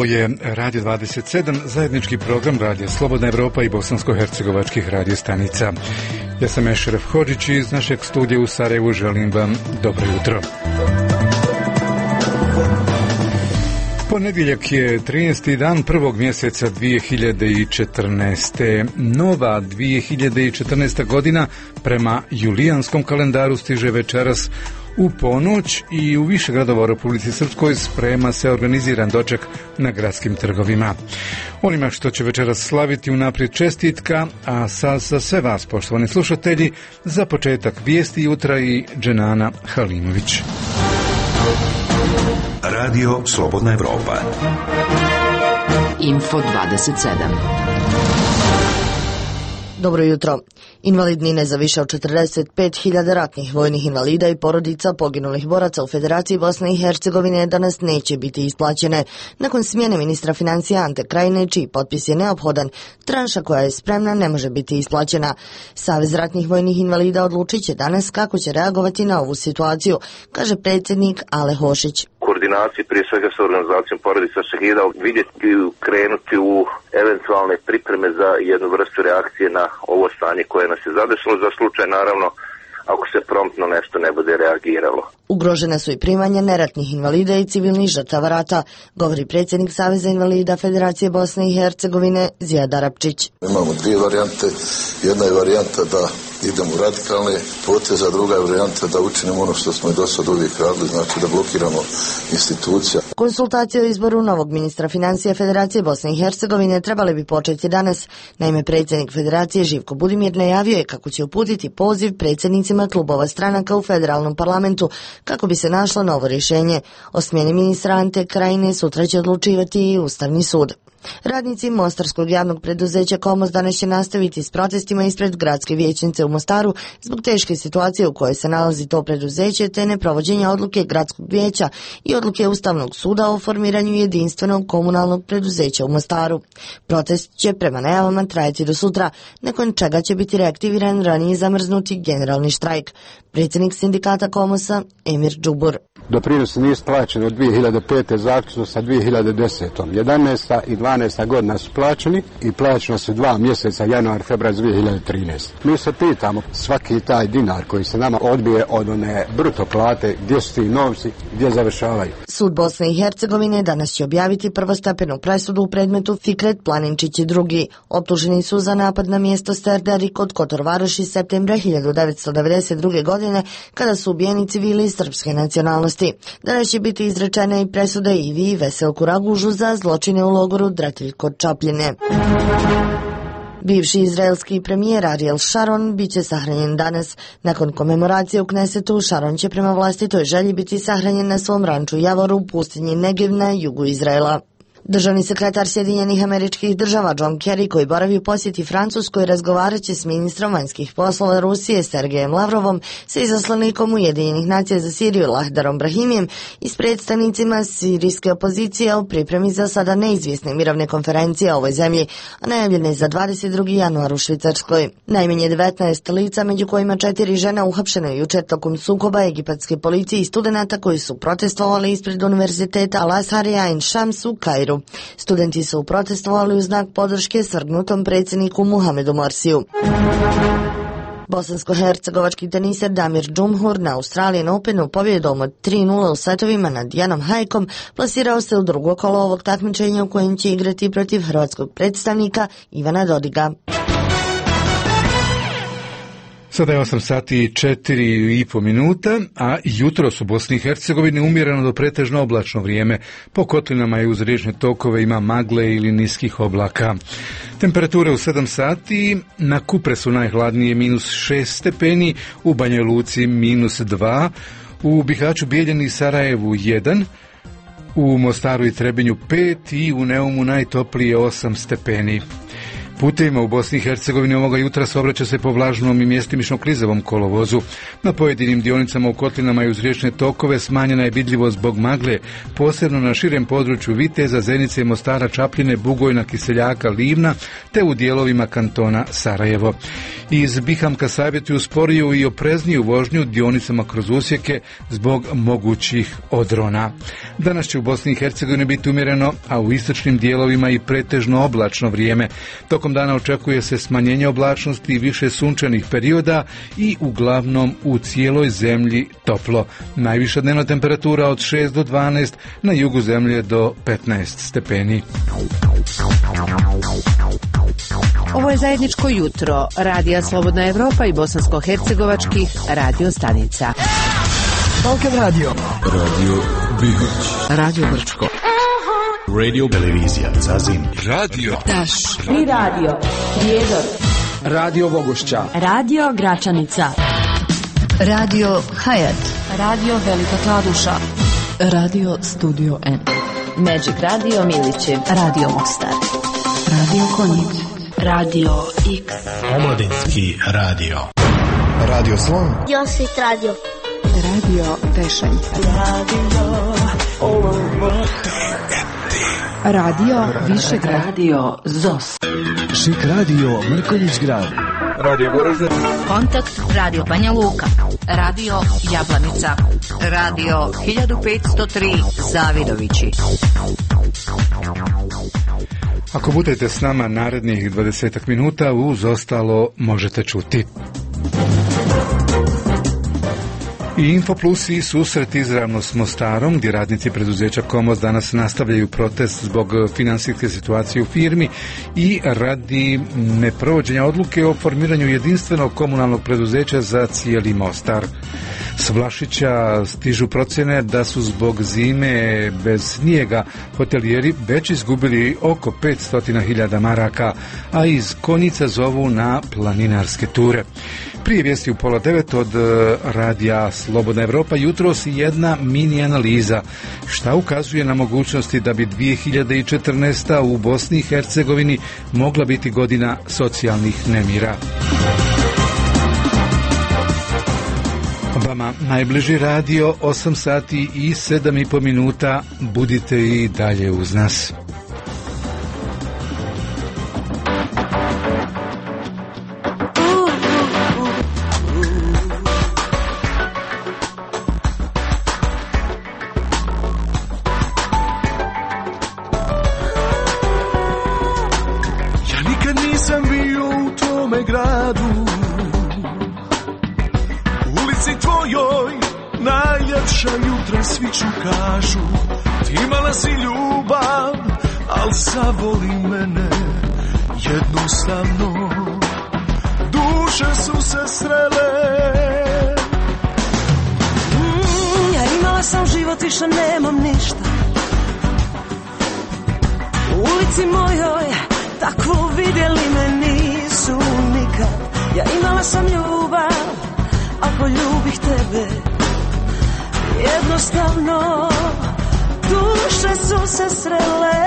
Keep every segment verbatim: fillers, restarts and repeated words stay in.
Ovo je Radio dvadeset sedam, zajednički program Radija Slobodna Evropa i bosansko-hercegovačkih radiostanica. Ja sam Ešref Hodžić iz našeg studija u Sarajevu, želim vam dobro jutro. Ponedjeljak je trinaesti dan prvog mjeseca dvije hiljade četrnaeste. Nova dvije hiljade četrnaesta godina prema julijanskom kalendaru stiže večeras u ponoć i u više gradova u Republici Srpskoj sprema se organiziran doček na gradskim trgovima. Onima što će večeras slaviti unaprijed čestitka, a sad za sve vas, poštovani slušatelji, za početak vijesti jutra i Dženana Halimović. Radio Slobodna Evropa. Info dvadeset sedam. Dobro jutro. Invalidnine za više od četrdeset pet hiljada ratnih vojnih invalida i porodica poginulih boraca u Federaciji Bosne i Hercegovine danas neće biti isplaćene. Nakon smjene ministra financija Ante Krajine, čiji potpis je neophodan, tranša koja je spremna ne može biti isplaćena. Savez ratnih vojnih invalida odlučit će danas kako će reagovati na ovu situaciju, kaže predsjednik Ale Hošić. Koordinaciji prije svega sa organizacijom porodica šehida, vidjeti i krenuti u eventualne pripreme za jednu vrstu reakcije na ovo stanje koje nas je zadesilo za slučaj, naravno, ako se promptno nešto ne bude reagiralo. Ugrožena su i primanja neratnih invalida i civilnih žrtava rata, govori predsjednik Saveza invalida Federacije Bosne i Hercegovine Zijad Arapčić. Imamo dvije varijante. Jedna je varijanta da idemo u radikalne poteze, a druga je varijanta da učinimo ono što smo i do sad uvijek radili, znači da blokiramo institucija. Konsultacije o izboru novog ministra financija Federacije Bosne i Hercegovine trebali bi početi danas. Naime, predsjednik Federacije Živko Budimir najavio je kako će uputiti poziv predsjednicima klubova stranaka u federalnom parlamentu kako bi se našlo novo rješenje. O smjeni ministra Ante Krajine sutra će odlučivati i Ustavni sud. Radnici Mostarskog javnog preduzeća Komos danas će nastaviti s protestima ispred gradske vijećnice u Mostaru zbog teške situacije u kojoj se nalazi to preduzeće te neprovođenja odluke gradskog vijeća i odluke Ustavnog suda o formiranju jedinstvenog komunalnog preduzeća u Mostaru. Protest će prema najavama trajati do sutra, nakon čega će biti reaktiviran ranije zamrznuti generalni štrajk. Predsjednik sindikata Komosa Emir Džubur. Doprinosi nisu plaćeni od dvije hiljade pete zaključno sa dvije hiljade desete. jedanaesta i dvanaesta godina su plaćeni i plaćeno su dva mjeseca, januar, februar dvije hiljade trinaeste. Mi se pitamo svaki taj dinar koji se nama odbije od one bruto plate, gdje su ti novci, gdje završavaju. Sud Bosne i Hercegovine danas će objaviti prvostepenu presudu u predmetu Fikret Planinčić i drugi. Optuženi su za napad na mjesto Sterdari kod Kotor Varoši septembra hiljadu devetsto devedeset druge. godine kada su ubijeni civili srpske nacionalnosti. Danas će biti izrečene i presude Ivi i Veselku Ragužu za zločine u logoru Dratelj kod Čapljine. Bivši izraelski premijer Ariel Sharon bit će sahranjen danas. Nakon komemoracije u Knesetu, Sharon će prema vlastitoj želji biti sahranjen na svom ranču Javoru u pustinji Negev na jugu Izraela. Državni sekretar Sjedinjenih Američkih Država John Kerry, koji boravi u posjeti Francuskoj, razgovarat će s ministrom vanjskih poslova Rusije Sergejem Lavrovom, sa izaslanikom Ujedinjenih nacija za Siriju Lahdarom Brahimijem i s predstavnicima sirijske opozicije o pripremi za sada neizvjesne mirovne konferencije o ovoj zemlji, a najavljene za dvadeset drugi januar u Švicarskoj. Najmanje devetnaest lica, među kojima četiri žena, uhapšeno je jučer tokom sukoba egipatske policije i studenata koji su protestovali ispred univerziteta Al-Azhar i Ain Shams u Kairu. Studenti su protestovali u znak podrške svrgnutom predsjedniku Muhamedu Morsiju. Bosansko-hercegovački teniser Damir Džumhur na Australian Openu pobjedom od tri nula u setovima nad Janom Hajkom plasirao se u drugo kolo ovog takmičenja u kojem će igrati protiv hrvatskog predstavnika Ivana Dodiga. Sada je osam sati i četiri i po minuta, a jutros u Bosni i Hercegovini umjereno do pretežno oblačno vrijeme. Po kotlinama i uz riječne tokove ima magle ili niskih oblaka. Temperature u sedam sati, na Kupresu najhladnije minus šest stepeni, u Banja Luci minus dva, u Bihaću, Bijeljini i Sarajevu jedan, u Mostaru i Trebinju pet i u Neumu najtoplije osam stepeni. Putevima u Bosni i Hercegovini ovoga jutra saobraća se po vlažnom i mjestimično klizavom kolovozu. Na pojedinim dionicama u kotlinama i uz riječne tokove smanjena je vidljivost zbog magle, posebno na širem području Viteza, Zenice, Mostara, Čapljine, Bugojna, Kiseljaka, Livna, te u dijelovima kantona Sarajevo. Iz Bihamka savjetuju sporiju i oprezniju vožnju dionicama kroz usjeke zbog mogućih odrona. Danas će u Bosni i Hercegovini biti umjereno, a u istočnim dijelovima i pretežno oblačno vrijeme. Tokom dana očekuje se smanjenje oblačnosti i više sunčanih perioda i uglavnom u cijeloj zemlji toplo. Najviša dnevna temperatura od šest do dvanaest, na jugu zemlje do petnaest stepeni. Ovo je zajedničko jutro Radija Slobodna Evropa i bosansko-hercegovačkih radio stanica. Balkan Radio, Radio Bihać, Radio Brčko, Radio Televizija Zazin, Radio Taš, i Radio Prijedor, Radio Bogošća, Radio Gračanica, Radio Hayat, Radio Velika Kladuša, Radio Studio N, Magic Radio Miliće, Radio Mostar, Radio Konjic, Radio X, Omladinski radio, Radio Slon, Josit Radio, Radio Tešanj, Radio Radio Višegrad, Radio Zos, Šik Radio Mrkonjić Grad, Radio Goražde, Kontakt Radio Banja Luka, Radio Jablanica, Radio hiljadu petsto tri Zavidovići. Ako budete s nama narednih dvadesetak minuta, uz ostalo možete čuti. I Infoplus i susret izravno s Mostarom, gdje radnici preduzeća Komos danas nastavljaju protest zbog finansijske situacije u firmi i radi neprovođenja odluke o formiranju jedinstvenog komunalnog preduzeća za cijeli Mostar. S Vlašića stižu procjene da su zbog zime bez snijega hotelijeri već izgubili oko petsto hiljada maraka, a iz Konjica zovu na planinarske ture. Prije vijesti u pola devet od Radija Slobodna Evropa jutros jedna mini analiza šta ukazuje na mogućnosti da bi dvije hiljade četrnaesta. u Bosni i Hercegovini mogla biti godina socijalnih nemira. Vama najbliži radio, osam sati i sedam i po minuta, budite i dalje uz nas. Ja nikad nisam bio u tome gradu, tvojoj najljepša jutra sviću kažu. Ti imala si ljubav, al zavoli mene jednostavno. Duše su se srele. mm, Ja imala sam život, više nemam ništa. U ulici mojoj takvu vidjeli me nisu nikad. Ja imala sam ljubav, a poljubih tebe jednostavno. Duše su se srele.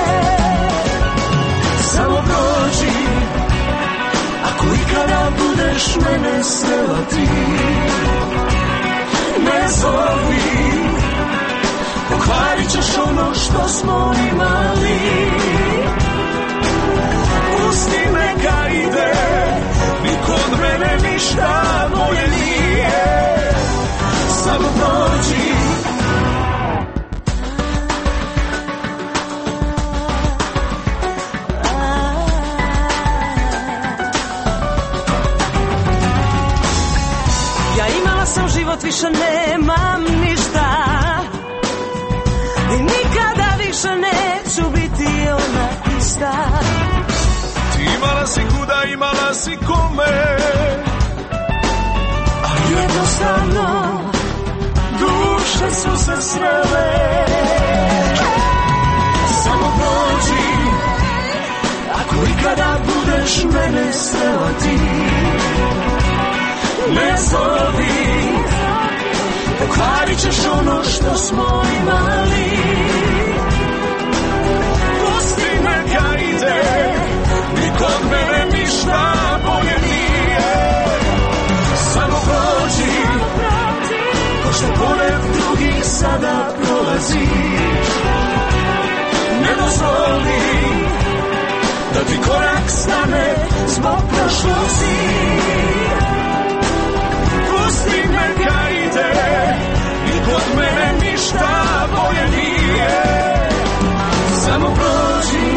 Samo prođi, ako ikada budeš mene srela ti. Ne zovi, pokvarit ćeš ono što smo imali. Pusti neka ide, niko od mene ništa moje nije. Samo prođi. Ja imala sam život, više nemam ništa. I nikada više neću biti ona ista. Ti imala si kuda, imala si kome, a jednostavno duše su se srele. Samo prođi, ako ikada budeš mene srela ti. Ne zovi, pokvarit ćeš ono što smo imali. Pusti neka ide, niko od zrak stane zbog prošlosti. Pusti me ka ide i kod mene ništa bolje nije. Samo prođi.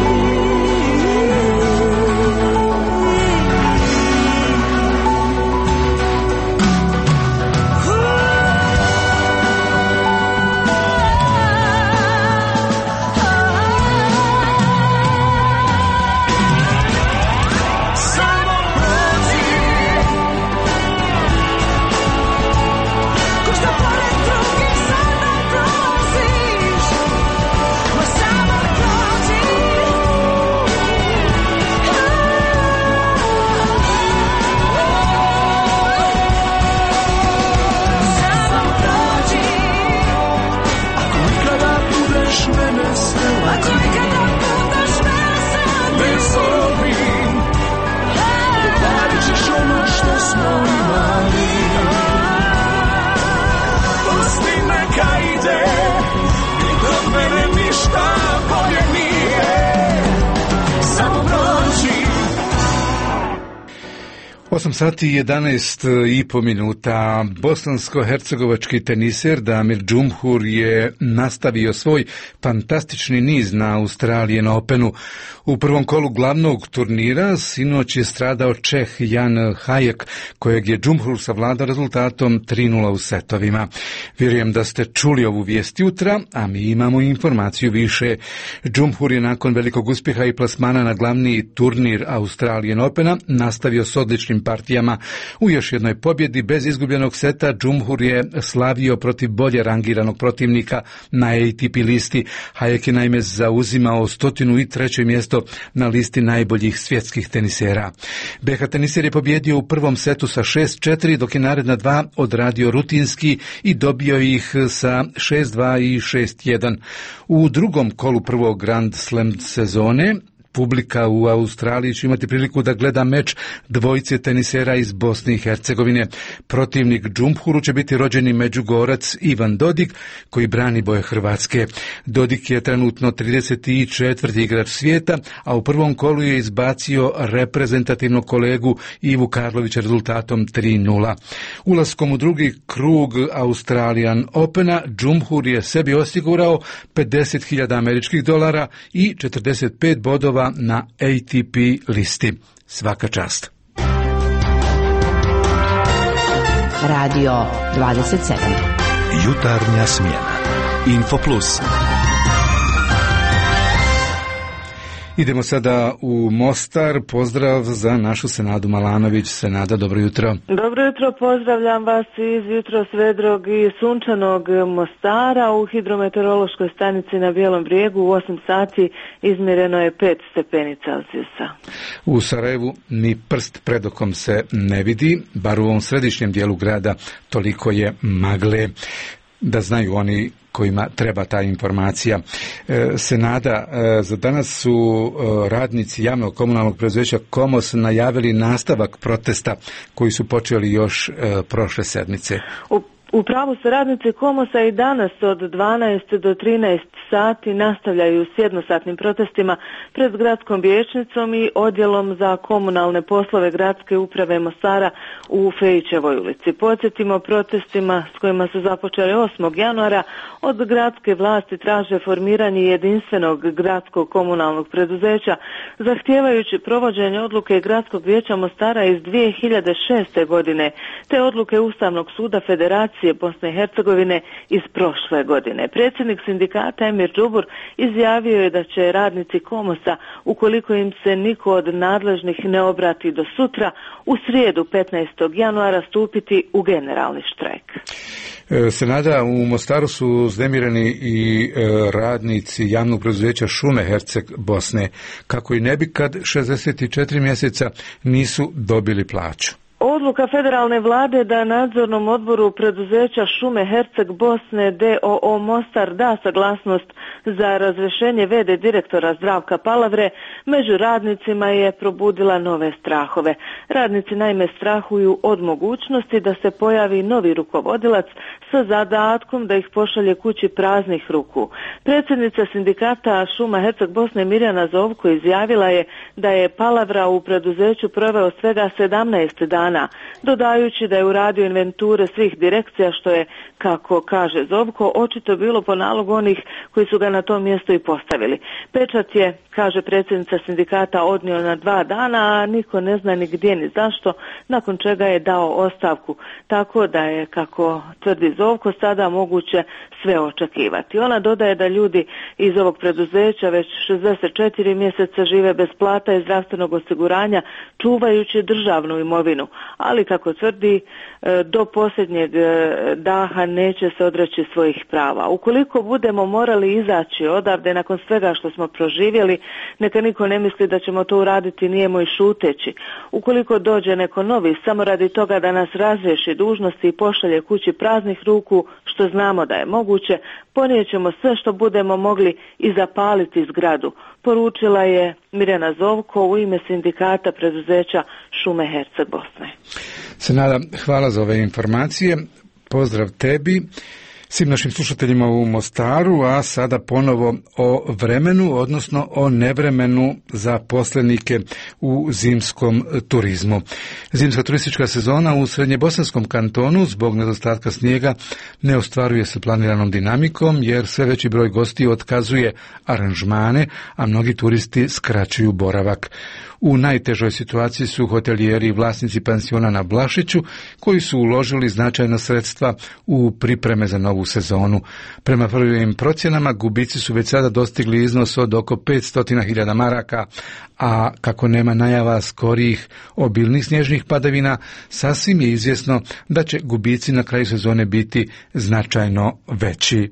osam sati i jedanaest i po minuta. Bosansko-hercegovački teniser Damir Džumhur je nastavio svoj fantastični niz na Australian Openu. U prvom kolu glavnog turnira sinoć je stradao Čeh Jan Hajek, kojeg je Džumhur savladao rezultatom tri nula u setovima. Vjerujem da ste čuli ovu vijest jutra, a mi imamo informaciju više. Džumhur je nakon velikog uspjeha i plasmana na glavni turnir Australian Opena nastavio s odličnim partijama. U još jednoj pobjedi bez izgubljenog seta Džumhur je slavio protiv bolje rangiranog protivnika na A T P listi. Hajek je naime zauzimao sto treće mjesto na listi najboljih svjetskih tenisera. B H teniser je pobjedio u prvom setu sa šest četiri, dok je naredna dva odradio rutinski i dobio ih sa šest dva i šest jedan. U drugom kolu prvog Grand Slam sezone publika u Australiji će imati priliku da gleda meč dvojice tenisera iz Bosne i Hercegovine. Protivnik Džumhuru će biti rođeni Međugorac Ivan Dodig, koji brani boje Hrvatske. Dodig je trenutno trideset četvrti igrač svijeta, a u prvom kolu je izbacio reprezentativnog kolegu Ivu Karlovića rezultatom tri nula. Ulaskom u drugi krug Australian Opena Džumhur je sebi osigurao pedeset hiljada američkih dolara i četrdeset pet bodova na A T P listi. Svaka čast. Radio dvadeset sedam. Jutarnja smjena. Info Plus. Idemo sada u Mostar. Pozdrav za našu Senadu Malanović. Senada, dobro jutro. Dobro jutro, pozdravljam vas iz jutro svedrog i sunčanog Mostara. U hidrometeorološkoj stanici na Bijelom brijegu u osam sati izmjereno je pet stepeni Celzijusa. U Sarajevu ni prst pred okom se ne vidi, bar u ovom središnjem dijelu grada toliko je magle. Da znaju oni kojima treba ta informacija. E, Senada, e, za danas su e, radnici javnog komunalnog preduzeća Komos najavili nastavak protesta koji su počeli još e, prošle sedmice. U U pravu se, radnici Komosa i danas od dvanaest do trinaest sati nastavljaju s jednosatnim protestima pred gradskom vijećnicom i odjelom za komunalne poslove gradske uprave Mostara u Fejićevoj ulici. Podsjetimo, protestima s kojima su započeli osmog januara od gradske vlasti traže formiranje jedinstvenog gradskog komunalnog preduzeća, zahtijevajući provođenje odluke gradskog vijeća Mostara iz dvije hiljade šeste. godine, te odluke Ustavnog suda Federacije Bosne i Hercegovine iz prošle godine. Predsjednik sindikata Emir Džubur izjavio je da će radnici Komosa, ukoliko im se niko od nadležnih ne obrati do sutra, u srijedu petnaestog januara stupiti u generalni štrajk. Senada, u Mostaru su uznemireni i radnici javnog preduzeća Šume Herceg Bosne, kako i ne bi kad šezdeset četiri mjeseca nisu dobili plaću. Odluka federalne vlade da nadzornom odboru preduzeća Šume Herceg Bosne d o o Mostar da saglasnost za razrješenje v d direktora Zdravka Palavre među radnicima je probudila nove strahove. Radnici naime strahuju od mogućnosti da se pojavi novi rukovodilac sa zadatkom da ih pošalje kući praznih ruku. Predsjednica sindikata Šuma Herceg Bosne Mirjana Zovko izjavila je da je Palavra u preduzeću proveo svega sedamnaest dana, dodajući da je uradio inventure svih direkcija, što je, kako kaže Zovko, očito bilo po nalogu onih koji su ga na to mjesto i postavili. Pečat je, kaže predsjednica sindikata, odnio na dva dana, a niko ne zna ni gdje ni zašto, nakon čega je dao ostavku. Tako da je, kako tvrdi Zovko, sada moguće sve očekivati. Ona dodaje da ljudi iz ovog preduzeća već šezdeset četiri mjeseca žive bez plata i zdravstvenog osiguranja, čuvajući državnu imovinu, ali kako tvrdi, do posljednjeg daha neće se odreći svojih prava. Ukoliko budemo morali izaći odavde nakon svega što smo proživjeli, neka niko ne misli da ćemo to uraditi nijemo i šuteći. Ukoliko dođe neko novi samo radi toga da nas razriješi dužnosti i pošalje kući praznih ruku, što znamo da je moguće, ponijećemo sve što budemo mogli i zapaliti zgradu, poručila je Mirjana Zovko u ime sindikata preduzeća Šume Herceg Bosne. Senada, hvala za ove informacije. Pozdrav tebi, svim našim slušateljima u Mostaru, a sada ponovo o vremenu, odnosno o nevremenu za poslenike u zimskom turizmu. Zimska turistička sezona u Srednjebosanskom kantonu zbog nedostatka snijega ne ostvaruje se planiranom dinamikom, jer sve veći broj gostiju otkazuje aranžmane, a mnogi turisti skraćuju boravak. U najtežoj situaciji su hotelijeri i vlasnici pansiona na Blašiću, koji su uložili značajna sredstva u pripreme za novu sezonu. Prema prvim procjenama, gubici su već sada dostigli iznos od oko petsto hiljada maraka, a kako nema najava skorijih obilnih snježnih padavina, sasvim je izvjesno da će gubici na kraju sezone biti značajno veći.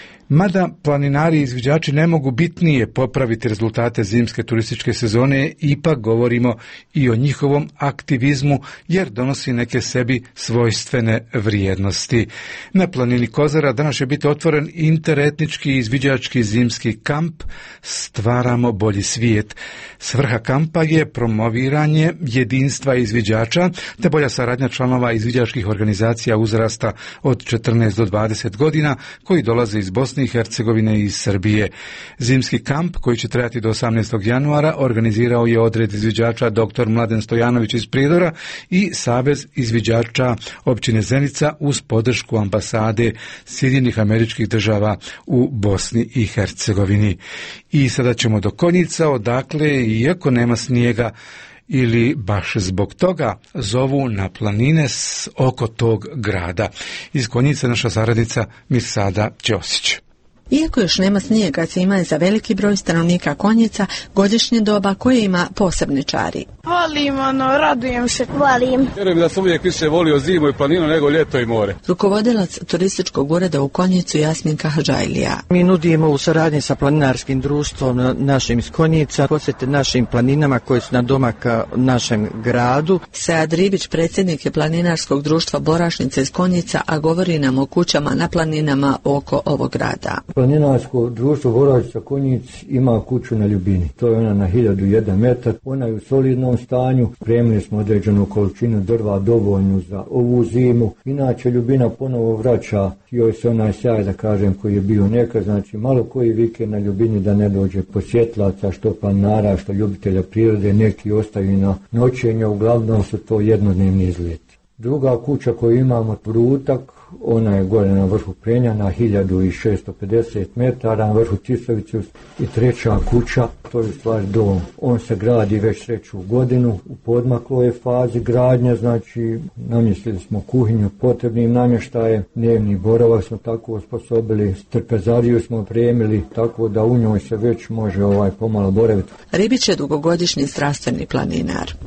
Mada planinari i izviđači ne mogu bitnije popraviti rezultate zimske turističke sezone, ipak govorimo i o njihovom aktivizmu, jer donosi neke sebi svojstvene vrijednosti. Na planini Kozara danas će biti otvoren interetnički izviđački zimski kamp Stvaramo bolji svijet. Svrha kampa je promoviranje jedinstva izviđača te bolja saradnja članova izviđačkih organizacija uzrasta od četrnaest do dvadeset godina koji dolaze iz Bosne i Hercegovine i iz Srbije. Zimski kamp, koji će trajati do osamnaestog januara, organizirao je odred izviđača dr. Mladen Stojanović iz Pridora i Savez izviđača općine Zenica uz podršku ambasade Sjedinjenih Američkih Država u Bosni i Hercegovini. I sada ćemo do Konjica, odakle, iako nema snijega, ili baš zbog toga zovu na planine oko tog grada. Iz Konjica naša saradnica Mirsada Ćosić. Iako još nema snijega, zima je za veliki broj stanovnika Konjica godišnje doba koje ima posebne čari. Volim, ono, radujem se. Volim. Vjerujem da sam uvijek više volio zimu i planinu nego ljeto i more. Rukovodilac turističkog ureda u Konjicu Jasmin Kahadžajlija. Mi nudimo u saradnji sa planinarskim društvom našim iz Konjica posjete našim planinama koji su na domaka našem gradu. Sead Ribić, predsjednik je planinarskog društva Borašnica iz Konjica, a govori nam o kućama na planinama oko ovog grada. Planinarsko društvo Borašnica Konjic ima kuću na Ljubini. To je ona na hiljadu jedan metar. Ona je u solidnom stanju. Spremili smo određenu količinu drva dovoljnu za ovu zimu. Inače Ljubina ponovo vraća joj se onaj sjaj, da kažem, koji je bio nekad. Znači malo koji vikend na Ljubini da ne dođe posjetlaca, što planinara, što ljubitelja prirode, neki ostaju na noćenje, uglavnom su to jednodnevni izleti. Druga kuća koju imamo, Prutak, ona je gore na vrhu Prenja na hiljadu šesto pedeset metara, na vrhu Tisovice. I treća kuća, to je stvar dom. On se gradi već treću godinu, u podmakloj je fazi gradnja, znači namjestili smo kuhinju potrebnim namještajem, dnevni boravak smo tako osposobili, trpezariju smo opremili, tako da u njoj se već može ovaj pomalo boraviti. Ribić je dugogodišnji zdravstveni planinar.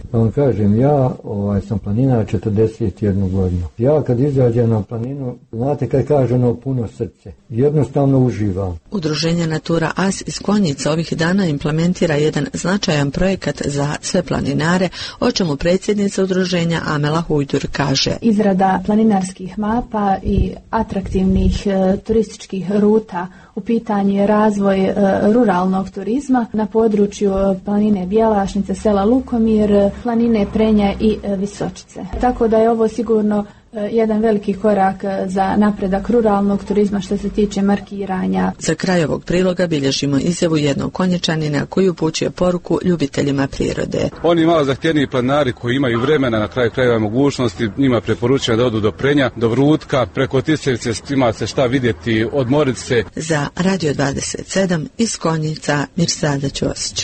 Da vam kažem, ja ovaj, sam planinar četrdeset jednu godinu. Ja kad izađem na planinu, znate kad kaže ono puno srce, jednostavno uživam. Udruženje Natura As iz Konjica ovih dana implementira jedan značajan projekat za sve planinare, o čemu predsjednica udruženja Amela Hujdur kaže. Izrada planinarskih mapa i atraktivnih e, turističkih ruta, u pitanju je razvoj e, ruralnog turizma na području planine Bjelašnice, sela Lukomir, planine Prenja i e, Visočice. Tako da je ovo sigurno e, jedan veliki korak za napredak ruralnog turizma što se tiče markiranja. Za kraj ovog priloga bilježimo izjavu jednog Konjičanina koji upućuje poruku ljubiteljima prirode. Oni malo zahtjevniji planinari koji imaju vremena, na kraju krajeva mogućnosti, njima preporučujem da odu do Prenja, do Vrutka, preko Tisevice ima se šta vidjeti, odmoriti se. Za Radio dvadeset sedam iz Konjica, Mirsada Ćosić.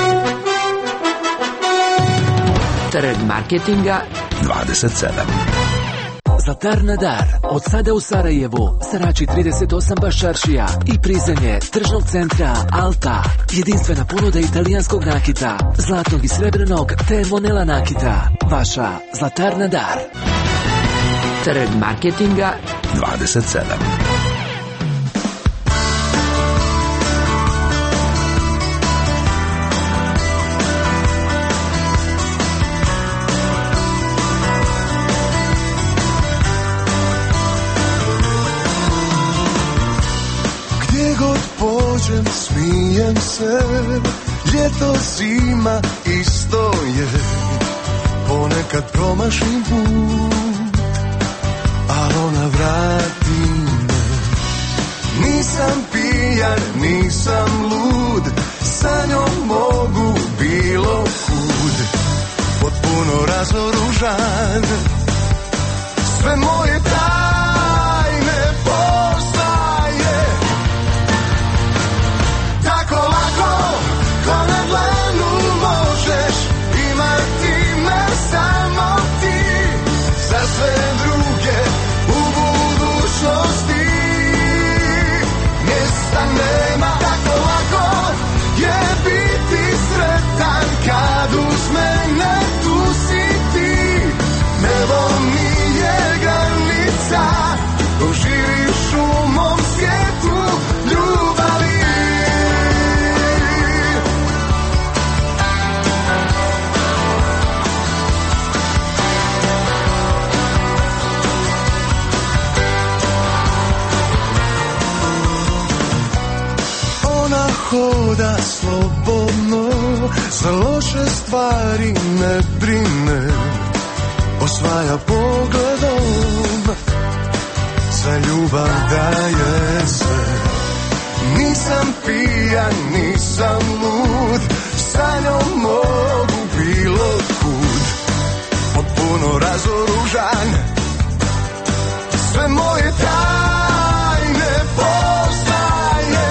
Trg marketinga dvadeset sedam. Zlatar na dar. Od sada u Sarajevu, Sarači trideset osam Bašaršija i prizemlje tržnog centra Alta. Jedinstvena ponuda italijanskog nakita, zlatnog i srebrnog te Monela nakita. Vaša Zlatar na dar. Trg marketinga dvadeset sedam. Pođem, smijem se, ljeto, zima, isto je. Ponekad promašim put, ali ona vrati me. Nisam pijan, nisam lud, sa njom mogu bilo kud. Potpuno razoružan, sve moje tajne poznaje. Tako lako, ko na dlanu možeš imati me samo ti. Za sve druge u budućnosti mjesta nema. Tako lako je biti sretan kad uz mene tu si ti. Nebo mi je granica, dok živiš u mom svijetu ljubavi. Hoda slobodno, za loše stvari ne brine, osvaja pogledom, za ljubav daje sve. Nisam pijan, nisam lud, sa njom mogu bilo kud. Potpuno razoružan, sve moje tajne poznaje.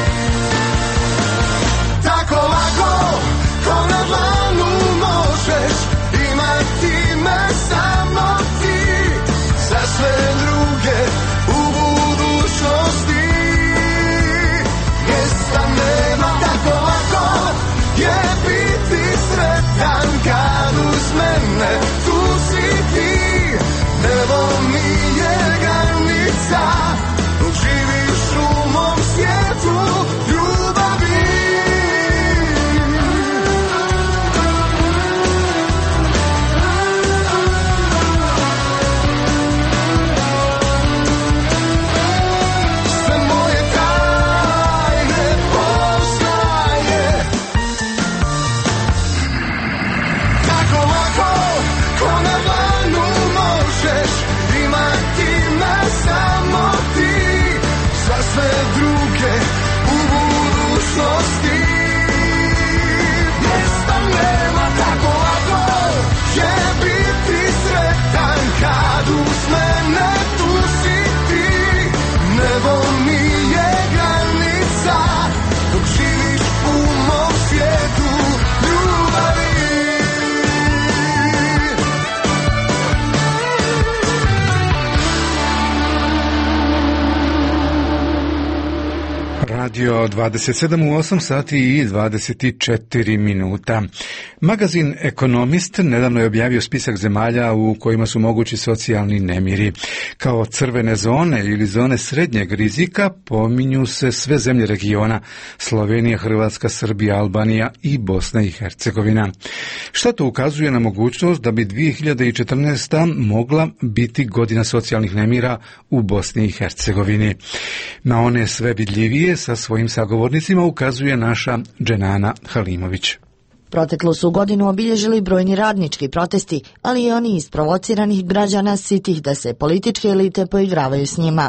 Tako lako, ko na dlanu možeš imati me samo ti. Za sve druge u budućnosti mjesta nema. Tako lako je biti sretan kad uz mene tu si ti. Nebo mi je granica, dok živiš u mom svijetu ljubavi. Sve druge u budućnosti mjesta nema. Tako lako je biti sretan kad uz mene tu si ti. Nebo mi je granica, dok živiš u mom svijetu ljubavi. Radio dvadeset sedam u osam sati i dvadeset četiri minuta. Magazin Ekonomist nedavno je objavio spisak zemalja u kojima su mogući socijalni nemiri. Kao crvene zone ili zone srednjeg rizika pominju se sve zemlje regiona: Slovenija, Hrvatska, Srbija, Albanija i Bosna i Hercegovina. Što to ukazuje na mogućnost da bi dvije hiljade četrnaesta. mogla biti godina socijalnih nemira u Bosni i Hercegovini. Na one sve vidljivije sa svojim sagovornicima ukazuje naša Dženana Halimović. Proteklu su godinu obilježili brojni radnički protesti, ali i oni isprovociranih građana sitih da se političke elite poigravaju s njima.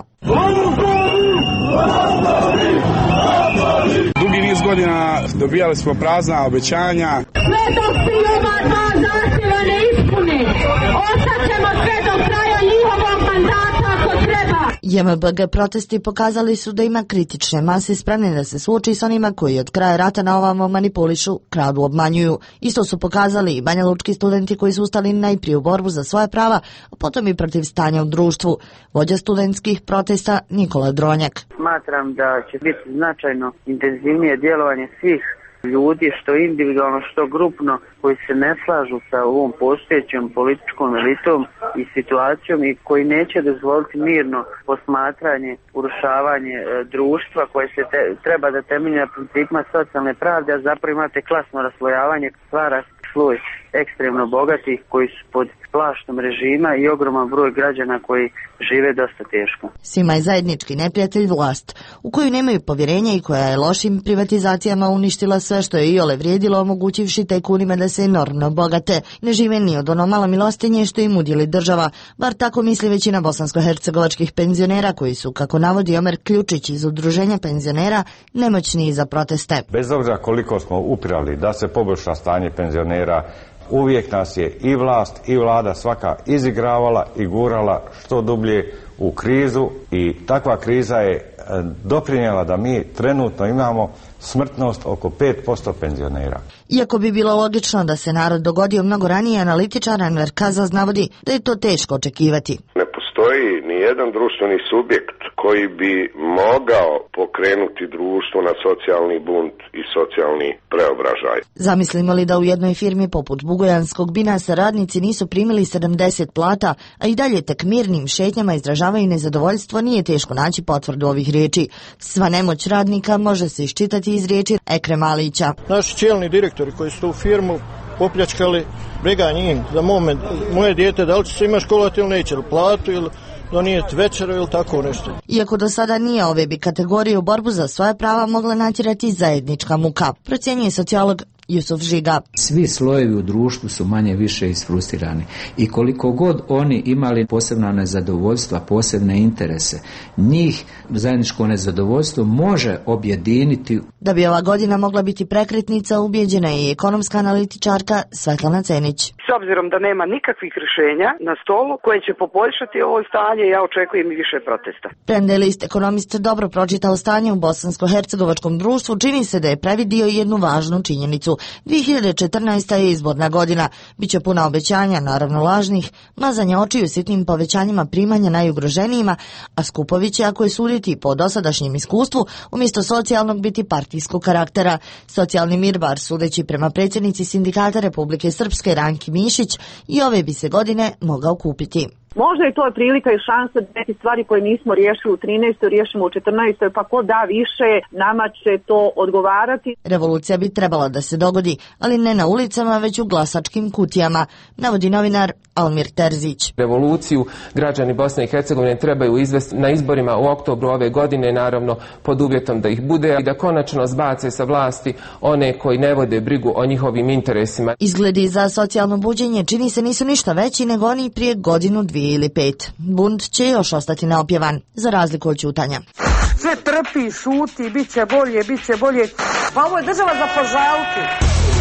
Dugi niz godina dobijali smo prazna obećanja. Sve dok se ova dva zahtjeva ne ispune, ostaćemo sve do kraja njihovog mandata ako treba. J M B G protesti pokazali su da ima kritične mase spremne da se suoči s onima koji od kraja rata na ovamo manipulišu, kradu, obmanjuju. Isto su pokazali i banjalučki studenti koji su ustali najprije u borbu za svoja prava, a potom i protiv stanja u društvu. Vođa studentskih protesta Nikola Dronjak. Smatram da će biti značajno intenzivnije djelovanje svih ljudi, što individualno, što grupno, koji se ne slažu sa ovom postojećom političkom elitom i situacijom i koji neće dozvoliti mirno posmatranje, urušavanje e, društva koje se te, treba da temelji na principima socijalne pravde, a zapravo imate klasno raslojavanje, stvara sloj ekstremno bogatih koji su pod plaštom režima i ogroman broj građana koji žive dosta teško. Svima je zajednički neprijatelj vlast, u koju nemaju povjerenja i koja je lošim privatizacijama uništila sve što je iole vrijedilo, omogućivši tajkunima da se enormno bogate. Ne žive ni od ono malo milostinje što im udjeli država, bar tako misli većina bosansko-hercegovačkih penzionera koji su, kako navodi Omer Ključić iz Udruženja penzionera, nemoćni za proteste. Bez obzira koliko smo upirali da se poboljša stanje penzionera, uvijek nas je i vlast i vlada svaka izigravala i gurala što dublje u krizu i takva kriza je doprinijela da mi trenutno imamo smrtnost oko pet posto penzionera. Iako bi bilo logično da se narod dogodio mnogo ranije, analitičar Enver Kazaz navodi da je to teško očekivati. Ne postoji ni jedan društveni subjekt koji bi mogao pokrenuti društvo na socijalni bunt i socijalni preobražaj. Zamislimo li da u jednoj firmi poput Bugojanskog Binasa radnici nisu primili sedamdeset plata, a i dalje tek mirnim šetnjama izražavaju nezadovoljstvo, nije teško naći potvrdu ovih riječi. Sva nemoć radnika može se iščitati iz riječi Ekrem Alića. Naši čelni direktori koji su tu firmu popljačkali, briga njim za moment, moje dijete da li će se ima školati ili neće, ili platu ili donijeti večeru ili tako nešto. Iako do sada nije ove bi kategorije u borbu za svoje prava mogla natjerati zajednička muka, procjenjuje sociolog Jusuf Žiga. Svi slojevi u društvu su manje više isfrustirani i koliko god oni imali posebna nezadovoljstva, posebne interese, njih zajedničko nezadovoljstvo može objediniti. Da bi ova godina mogla biti prekretnica, ubijeđena je i ekonomska analitičarka Svetlana Cenić. S obzirom da nema nikakvih rješenja na stolu koje će poboljšati ovo stanje, ja očekujem i više protesta. Premda je list Ekonomist dobro pročitao stanje u bosansko-hercegovačkom društvu, čini se da je previdio jednu važnu činjenicu. dvije hiljade četrnaesta. je izborna godina. Biće puna obećanja, naravno lažnih, mazanja očiju sitnim povećanjima primanja najugroženijima, a skupovi će, ako je suditi po dosadašnjem iskustvu, umjesto socijalnog biti partijskog karaktera. Socijalni mir, bar sudeći prema predsjednici Sindikata Republike Srpske Ranki Mišić, i ove bi se godine mogao kupiti. Možda je to prilika i šansa da neke stvari koje nismo riješili u trinaestoj riješimo u četrnaestoj, pa ko da više, nama će to odgovarati. Revolucija bi trebala da se dogodi, ali ne na ulicama, već u glasačkim kutijama, navodi novinar Almir Terzić. Revoluciju građani Bosne i Hercegovine trebaju izvesti na izborima u oktobru ove godine, naravno pod uvjetom da ih bude i da konačno zbace sa vlasti one koji ne vode brigu o njihovim interesima. Izgledi za socijalno buđenje čini se nisu ništa veći nego oni prije godinu, dvije ili pet. Bunt će još ostati neopjevan, za razliku od ćutanja. Sve trpi, šuti, bit će bolje, bit će bolje. Pa ovo je država za požaliti.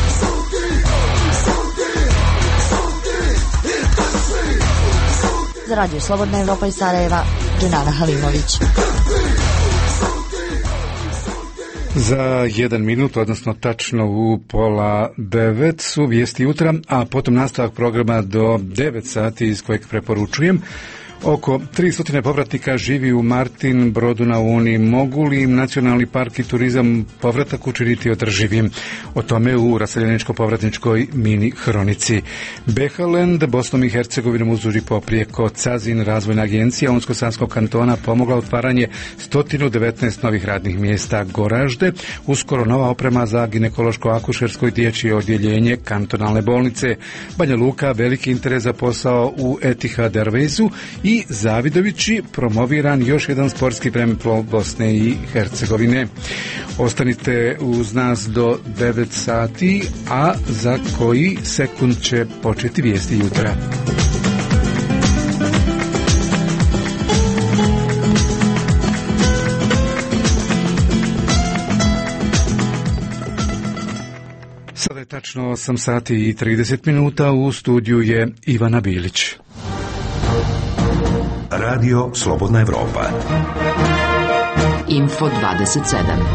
Za Radio Slobodna Evropa iz Sarajeva, Dženana Halimović. Za jedan minut, odnosno tačno u pola devet su vijesti jutra, a potom nastavak programa do devet sati iz kojeg preporučujem. Oko tristo povratnika živi u Martin Brodu na Uni. Mogu li im nacionalni park i turizam povratak učiniti održivim? O tome u raseljeničko-povratničkoj mini hronici. Behaland, Bosnom i Hercegovinom uzduži poprijeko. Cazin, razvojna agencija Unsko-Sanskog kantona pomogla otvaranje sto devetnaest novih radnih mjesta. Goražde, uskoro nova oprema za ginekološko-akušersko i dječje odjeljenje kantonalne bolnice. Banja Luka, veliki interes za posao u Etihad Airwaysu i Zavidovići, promoviran još jedan sportski premijer Bosne i Hercegovine. Ostanite uz nas do devet sati, a za koji sekund će početi vijesti jutra. Sada je tačno osam sati i trideset minuta, u studiju je Ivana Bilić. Radio Slobodna Evropa. Info dvadeset sedam.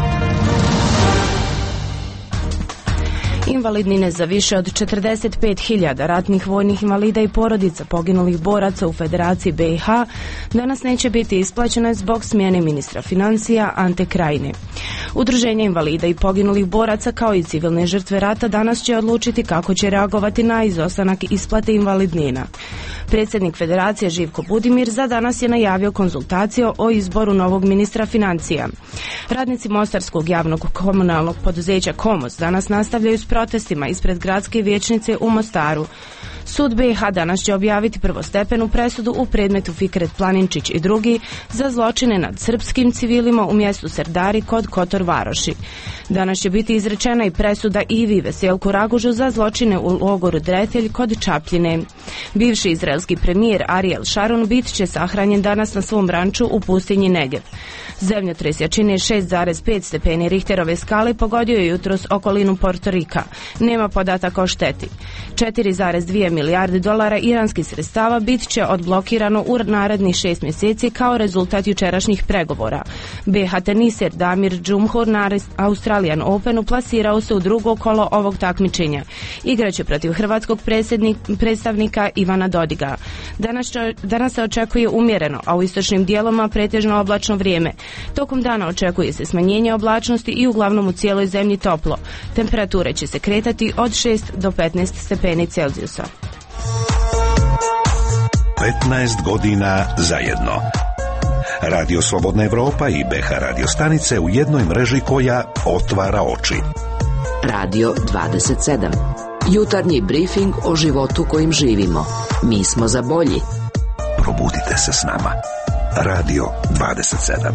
Invalidnine za više od četrdeset pet hiljada ratnih vojnih invalida i porodica poginulih boraca u Federaciji B i H danas neće biti isplaćene zbog smjene ministra financija Ante Krajine. Udruženje invalida i poginulih boraca kao i civilne žrtve rata danas će odlučiti kako će reagovati na izostanak isplate invalidnina. Predsjednik Federacije Živko Budimir za danas je najavio konzultaciju o izboru novog ministra financija. Radnici Mostarskog javnog komunalnog poduzeća Komos danas nastavljaju s protestima ispred gradske vijećnice u Mostaru. Sud B i H danas će objaviti prvostepenu presudu u predmetu Fikret Planinčić i drugi za zločine nad srpskim civilima u mjestu Serdari kod Kotor Varoši. Danas će biti izrečena i presuda Ivi Veselku Ragužu za zločine u logoru Dretelj kod Čapljine. Bivši izraelski premijer Ariel Sharon bit će sahranjen danas na svom ranču u pustinji Negev. Zemljotres jačine šest zarez pet stepeni Richterove skale pogodio je jutros okolinu Porto Rika. Nema podataka o šteti. četiri zarez dvije milijarde dolara iranskih sredstava bit će odblokirano u narednih šest mjeseci kao rezultat jučerašnjih pregovora. B H teniser Damir Džumhur na Australian Openu plasirao se u drugo kolo ovog takmičenja. Igraće protiv hrvatskog predstavnika Ivana Dodiga. Danas, će, danas se očekuje umjereno, a u istočnim dijelovima pretežno oblačno vrijeme. Tokom dana očekuje se smanjenje oblačnosti i uglavnom u cijeloj zemlji toplo. Temperature će se kretati od šest do petnaest stepeni Celzijusa. petnaest godina zajedno. Radio Slobodna Evropa i B H radio stanice u jednoj mreži koja otvara oči. Radio dvadeset sedam. Jutarnji brifing o životu kojim živimo. Mi smo za bolji. Probudite se s nama. Radio dvadeset sedam.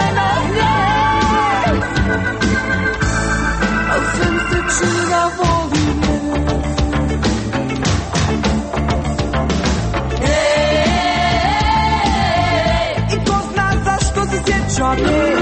na snijeg, al sve mi se čini da voli me. Ej, i ko zna zašto se sjeća me.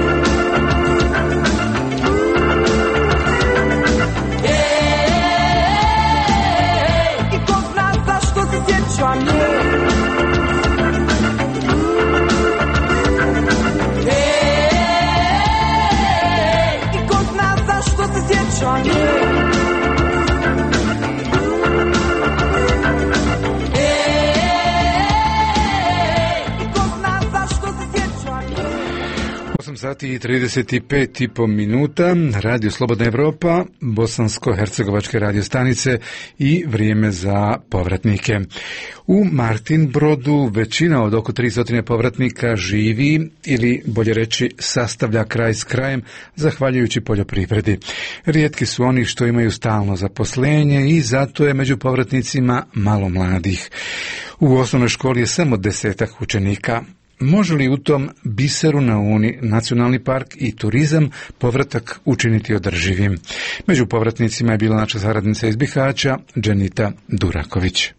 osam sati i trideset pet i po minuta, Radio Slobodna Evropa, bosansko-hercegovačke radio stanice i vrijeme za povratnike. U Martinbrodu većina od oko tristo povratnika živi ili bolje reći sastavlja kraj s krajem zahvaljujući poljoprivredi. Rijetki su oni što imaju stalno zaposlenje i zato je među povratnicima malo mladih. U osnovnoj školi je samo desetak učenika. Može li u tom biseru na Uni nacionalni park i turizam povratak učiniti održivim? Među povratnicima je bila naša saradnica iz Bihaća, Dženita Duraković.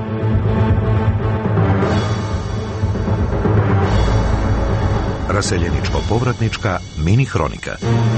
Raseljeničko-povratnička mini hronika.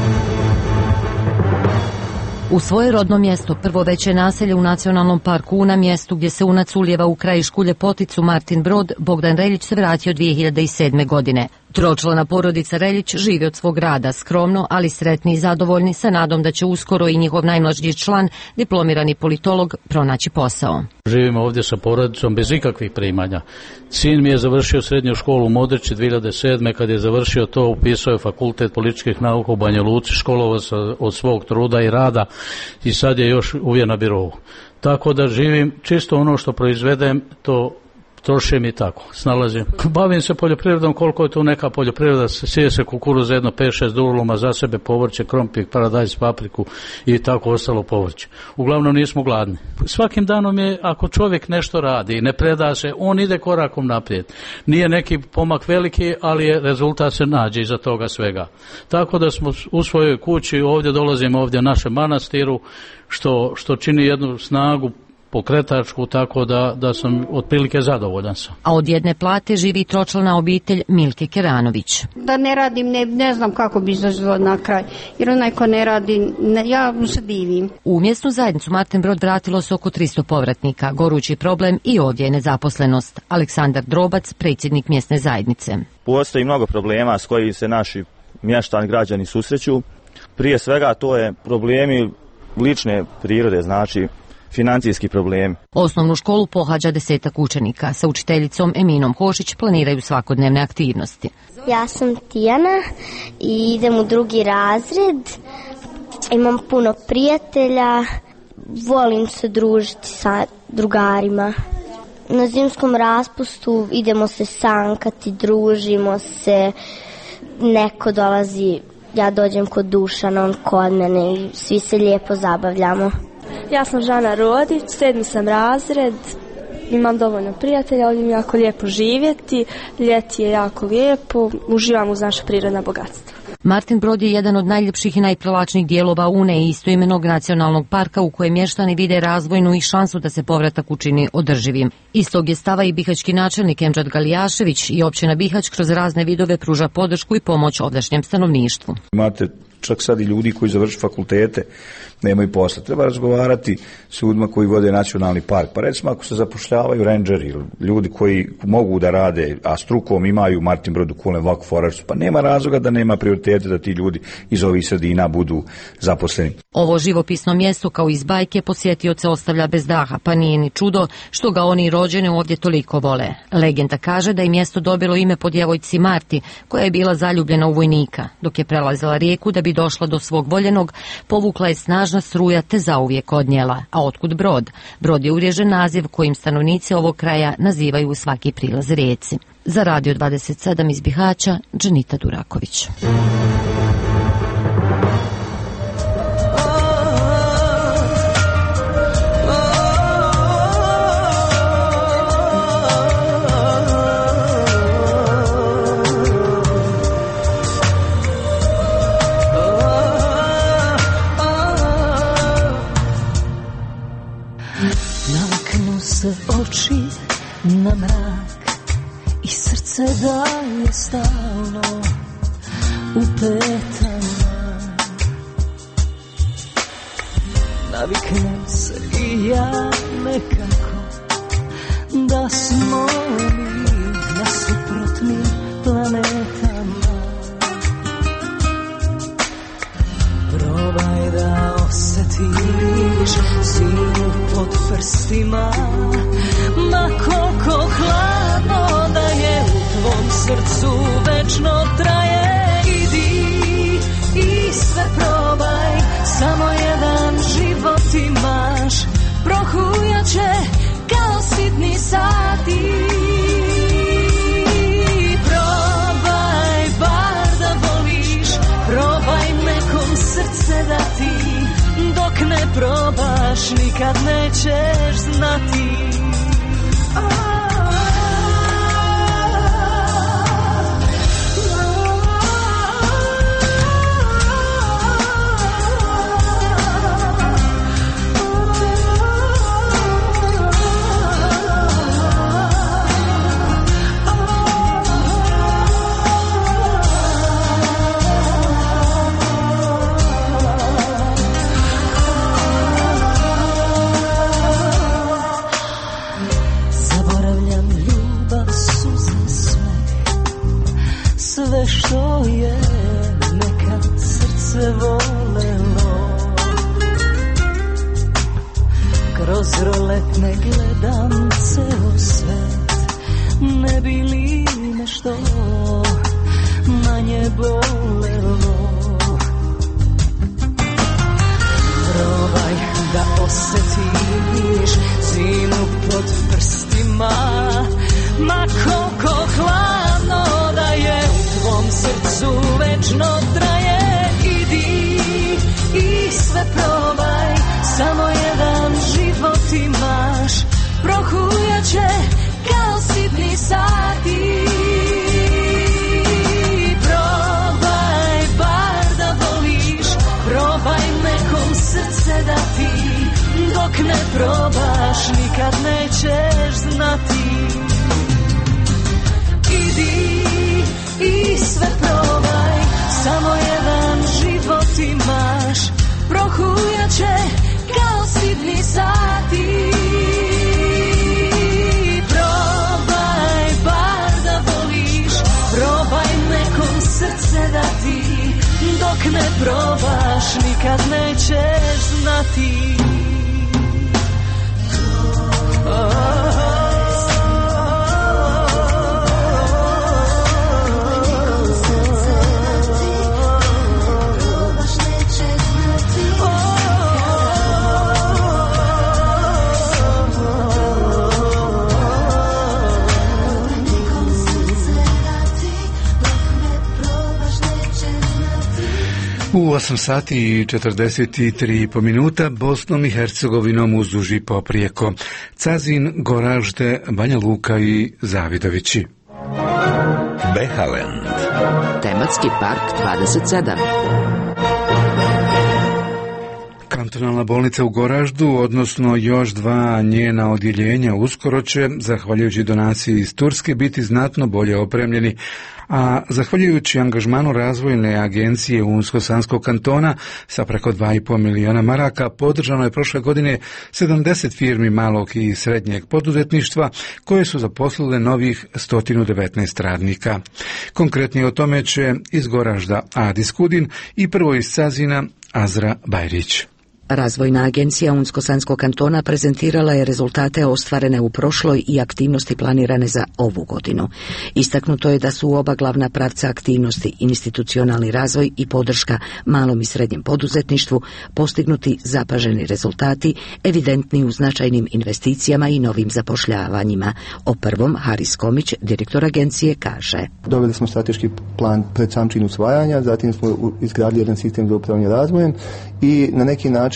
U svoje rodno mjesto, prvo veće naselje u nacionalnom parku, na mjestu gdje se unac ulijeva u krajišku ljepoticu Martinbrod, Bogdan Reljić se vratio dvije hiljade sedme. godine. Tročlana porodica Reljić živi od svog rada, skromno, ali sretni i zadovoljni, sa nadom da će uskoro i njihov najmlađi član, diplomirani politolog, pronaći posao. Živimo ovdje sa porodicom bez ikakvih primanja. Sin mi je završio srednju školu u Modriči dvije hiljade sedme. Kad je završio to, upisao je fakultet političkih nauka u Banja Luci, školovao se od svog truda i rada i sad je još uvijek na birovu. Tako da živim čisto ono što proizvedem, to trošim i tako, snalazim. Bavim se poljoprivredom koliko je tu neka poljoprivreda, sije se kukuruz jedno pet šest duluma, za sebe povrće, krompir, paradajz, papriku i tako ostalo povrće. Uglavnom nismo gladni. Svakim danom je, ako čovjek nešto radi i ne preda se, on ide korakom naprijed. Nije neki pomak veliki, ali je rezultat se nađe iza toga svega. Tako da smo u svojoj kući, ovdje dolazimo ovdje našem manastiru, što, što čini jednu snagu pokretačku, tako da, da sam otprilike zadovoljan sam. A od jedne plate živi tročlana obitelj Milke Keranović. Da ne radim, ne, ne znam kako bi izlazilo na kraj, jer onaj ko ne radi, ne, ja mu se divim. U mjesnu zajednicu Martinbrod vratilo se oko tristo povratnika. Gorući problem i ovdje je nezaposlenost. Aleksandar Drobac, predsjednik mjesne zajednice. Postoji mnogo problema s kojim se naši mještani, građani susreću. Prije svega to je problemi lične prirode, znači financijski problem. Osnovnu školu pohađa desetak učenika. Sa učiteljicom Eminom Hošić planiraju svakodnevne aktivnosti. Ja sam Tijana i idem u drugi razred. Imam puno prijatelja. Volim se družiti sa drugarima. Na zimskom raspustu idemo se sankati, družimo se. Neko dolazi, ja dođem kod Dušana, on kod mene i svi se lijepo zabavljamo. Ja sam Žana Rodić, sedmi sam razred, imam dovoljno prijatelja, ovdje mi je jako lijepo živjeti, ljeti je jako lijepo, uživam uz naše prirodna bogatstva. Martinbrod je jedan od najljepših i najprivlačnijih dijelova Une i istoimenog nacionalnog parka u kojem mještani vide razvojnu i šansu da se povratak učini održivim. Istog je stava i bihaćki načelnik Emdžad Galijašević i općina Bihać kroz razne vidove pruža podršku i pomoć ovdašnjem stanovništvu. Imate čak sad i ljudi koji završi fakultete, nemaju posla. Treba razgovarati s ljudima koji vode nacionalni park. Pa recimo ako se zapošljavaju rangeri ili ljudi koji mogu da rade, a strukom imaju Martinbrodu, Kulen, Vaku, Forašcu, pa nema razloga da nema prioritete da ti ljudi iz ovih sredina budu zaposleni. Ovo živopisno mjesto kao iz bajke posjetioce ostavlja bez daha, pa nije ni čudo što ga oni rođeni ovdje toliko vole. Legenda kaže da je mjesto dobilo ime po djevojci Marti, koja je bila zaljubljena u vojnika. Dok je prelazila rijeku da bi došla do svog voljenog, povukla je snažna struja te zauvijek odnijela. A otkud brod? Brod je uvriježen naziv kojim stanovnici ovog kraja nazivaju svaki prilaz rijeci. Za Radio dvadeset sedam iz Bihaća, Dženita Duraković. u petama. Naviknem se i ja nekako da smo mi na suprotnim planetama. Probaj da osjetiš zimu pod prstima, ma koliko hladno da je u tvom srcu večno traje. Idi i sve probaj, samo jedan život imaš, prohujaće kao sitni sati. Probaj bar da voliš, probaj nekom srce dati, dok ne probaš nikad nećeš znati. Sve što je nekad srce volelo, kroz rolet ne gledam ceo svet, ne bi li nešto manje bolelo. Probaj da osjetiš zimu pod prstima, ma koliko hladno da je u tvom srcu večno traje. Idi i sve probaj, samo jedan život imaš, prohujaće kao sitni sati. Probaj bar da voliš, probaj nekom srce dati, dok ne probaš nikad nećeš znati. Idi i sve probaj, samo jedan život imaš, prohujaće kao sitni sati. Probaj bar da voliš, probaj nekom srce dati, dok ne probaš nikad nećeš znati. U osam sati i četrdeset tri po minuta Bosnom i Hercegovinom uzduž i poprijeko. Cazin, Goražde, Banja Luka i Zavidovići. Behaland. Tematski park dvadeset sedam. Kantonalna bolnica u Goraždu, odnosno još dva njena odjeljenja, uskoro će, zahvaljujući donaciji iz Turske, biti znatno bolje opremljeni, a zahvaljujući angažmanu razvojne agencije Unsko-Sanskog kantona sa preko dva i pol miliona maraka podržano je prošle godine sedamdeset firmi malog i srednjeg poduzetništva koje su zaposlile novih sto devetnaest radnika. Konkretnije o tome će iz Goražda Adi Skudin i prvo iz Cazina Azra Bajrić. Razvojna agencija Unsko-Sanskog kantona prezentirala je rezultate ostvarene u prošloj i aktivnosti planirane za ovu godinu. Istaknuto je da su u oba glavna pravca aktivnosti institucionalni razvoj i podrška malom i srednjem poduzetništvu postignuti zapaženi rezultati, evidentni u značajnim investicijama i novim zapošljavanjima. O prvom Haris Komić, direktor agencije, kaže: Dobili smo strateški plan pred sam čin usvajanja, zatim smo izgradili jedan sistem za upravljanje razvojem i na neki način